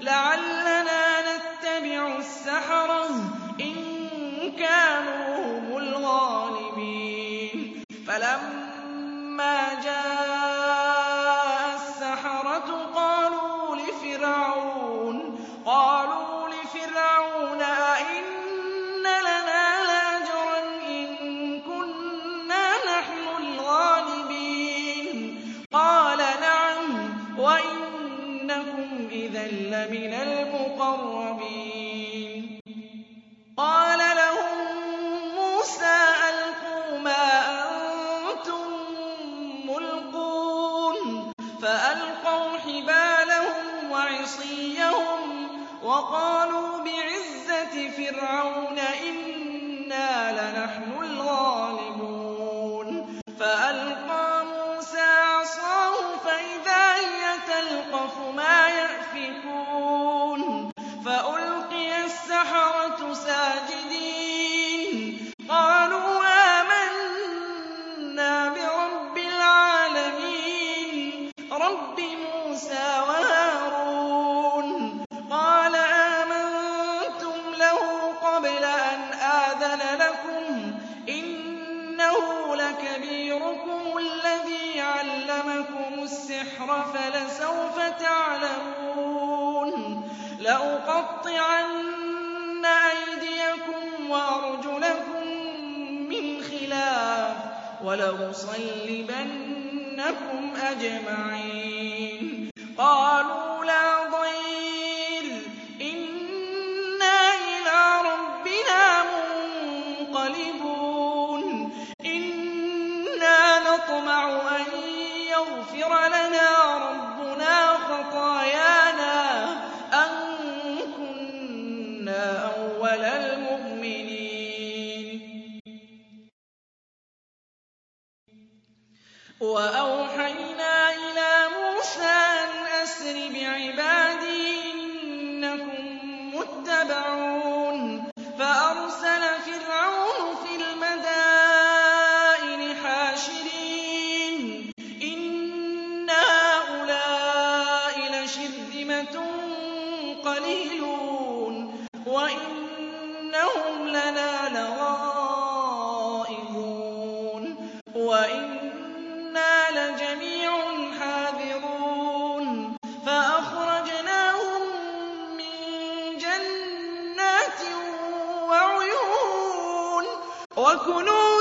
لَعَلَّنَا نَتَّبِعُ السَّحَرَةَ إِن كَانُوا هُمُ الْغَالِبِينَ فَلَمَّا جَاءَ السَّحَرَةُ قَالُوا لِفِرْعَوْنَ أَئِنَّ لَنَا لَأَجْرًا إِن كُنَّا نَحْنُ الْغَالِبِينَ قَالَ نَعَمْ وَإِنَّكُمْ إِذًا لَّمِنَ الْمُقَرَّبِينَ قَالَ لَهُم مُّوسَىٰ أَلْقُوا مَا أَنتُم مُّلْقُونَ فَأَلْقَوْا حِبَالَهُمْ وَعِصِيَّهُمْ وَقَالُوا بِعِزَّةِ فِرْعَوْنَ إِنَّا لَنَحْنُ الْغَالِبُونَ فَأَلْقَىٰ مُوسَىٰ عَصَاهُ فَإِذَا هِيَ تَلْقَفُ مَا يَأْفِكُونَ فَأُلْقِيَ السَّحَرَةُ سَاجِدِينَ قَالُوا آمَنَّا بِرَبِّ الْعَالَمِينَ رَبِّ مُوسَىٰ وَهَارُونَ قَالَ آمَنتُمْ لَهُ قَبْلَ أَنْ آذَنَ لَكُمْ إِنَّهُ لَكَبِيرُكُمُ الَّذِي عَلَّمَكُمُ السِّحْرَ فَلَسَوْفَ تَعْلَمُونَ لَأُقَطِّعَنَّ أَيْدِيَكُمْ وَأَرْجُلَكُم مِّنْ خِلَافٍ وَلَأُصَلِّبَنَّكُمْ أَجْمَعِينَ قَالُوا لَا ضَيْرَ إِنَّا إِلَىٰ رَبِّنَا مُنقَلِبُونَ إِنَّا نَطْمَعُ أَن يَغْفِرَ لَنَا رَبُّنَا خَطَايَانَا أَن كُنَّا أَوَّلَ الْمُؤْمِنِينَ وَأَوْحَيْنَا إِلَىٰ مُوسَىٰ أَنْ أَسْرِ بِعِبَادِي إِنَّكُم مُّتَّبَعُونَ فَأَرْسَلَ فِرْعَوْنُ فِي الْمَدَائِنِ حَاشِرِينَ إِنَّ هَٰؤُلَاءِ لَشِرْذِمَةٌ قَلِيلُونَ وَإِنَّهُمْ لَنَا لَغَائِظُونَ وَإِنَّا لَجَمِيعٌ حَاذِرُونَ فَأَخْرَجْنَاهُم مِّن جَنَّاتٍ وَعُيُونٍ وَكُنُوزٍ